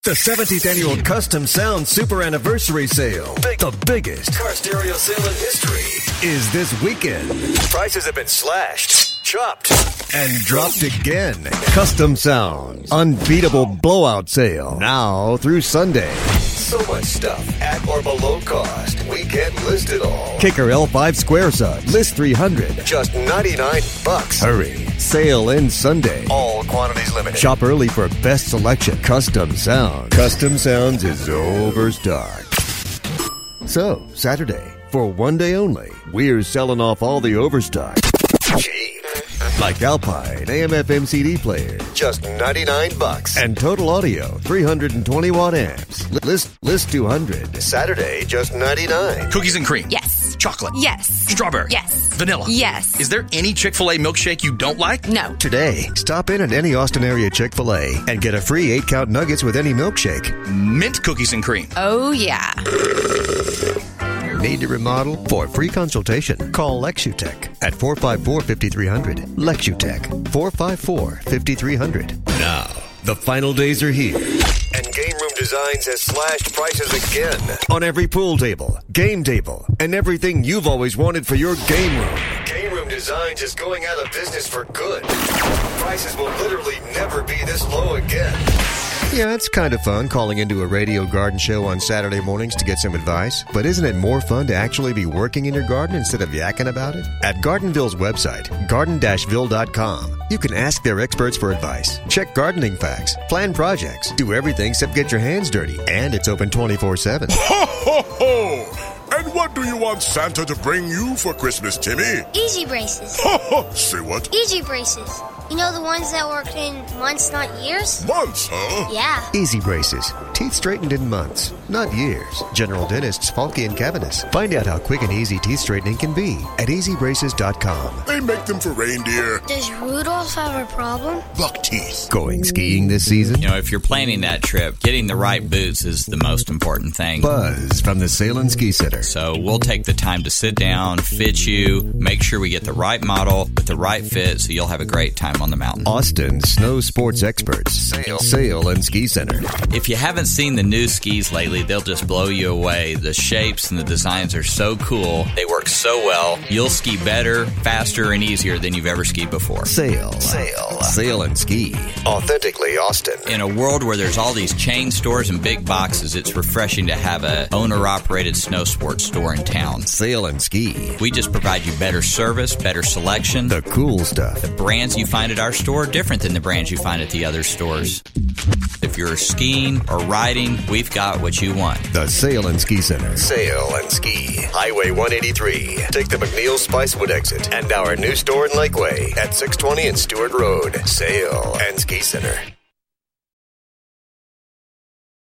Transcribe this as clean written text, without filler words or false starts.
The 17th Annual Custom Sound Super Anniversary Sale, the biggest car stereo sale in history, is this weekend. Prices have been slashed, chopped, and dropped again. Custom Sound's unbeatable blowout sale, now through Sunday. So much stuff at or below cost, we can't list it all. Kicker L5 Square Sub, list 300, just $99. Hurry, sale ends Sunday. All quantities limited. Shop early for best selection. Custom Sound. Custom Sounds is overstocked. So, Saturday, for one day only, we're selling off all the overstock. Cheap. Like Alpine AM/FM CD player, just $99. And Total Audio, 320 watt amps. List 200. Saturday, just $99. Cookies and cream. Yes. Chocolate. Yes. Strawberry. Yes. Vanilla. Yes. Is there any Chick-fil-A milkshake you don't like? No. Today, stop in at any Austin area Chick-fil-A and get a free 8-count nuggets with any milkshake. Mint cookies and cream. Oh, yeah. Need to remodel? For a free consultation, call Lexutech at 454-5300. Lexutech, 454-5300. Now, the final days are here. And Game Room Designs has slashed prices again on every pool table, game table, and everything you've always wanted for your game room. Game Room Designs is going out of business for good. Prices will literally never be this low again. Yeah, it's kind of fun calling into a radio garden show on Saturday mornings to get some advice. But isn't it more fun to actually be working in your garden instead of yakking about it? At Gardenville's website, garden-ville.com, you can ask their experts for advice, check gardening facts, plan projects, do everything except get your hands dirty. And it's open 24/7. Ho, ho, ho! And what do you want Santa to bring you for Christmas, Timmy? Easy braces. Ho, ho! Say what? Easy braces. You know, the ones that work in months, not years? Months, huh? Yeah. Easy braces. Teeth straightened in months, not years. General Dentists, Falke and Cavanis. Find out how quick and easy teeth straightening can be at easybraces.com. They make them for reindeer. Does Rudolph have a problem? Buck teeth. Going skiing this season? You know, if you're planning that trip, getting the right boots is the most important thing. Buzz from the Sail and Ski Center. So we'll take the time to sit down, fit you, make sure we get the right model with the right fit so you'll have a great time on the mountain. Austin's snow sports experts. Sail and Ski Center. If you haven't seen the new skis lately, they'll just blow you away. The shapes and the designs are so cool. They work so well. You'll ski better, faster, and easier than you've ever skied before. Sail and Ski. Authentically Austin. In a world where there's all these chain stores and big boxes, it's refreshing to have a owner-operated snow sports store in town. Sail and Ski. We just provide you better service, better selection. The cool stuff. The brands you find at our store are different than the brands you find at the other stores. If you're skiing or riding, we've got what you want. The Sail and Ski Center. Sail and Ski. Highway 183. Take the McNeil Spicewood exit and our new store in Lakeway at 620 and Stewart Road. Sail and Ski Center.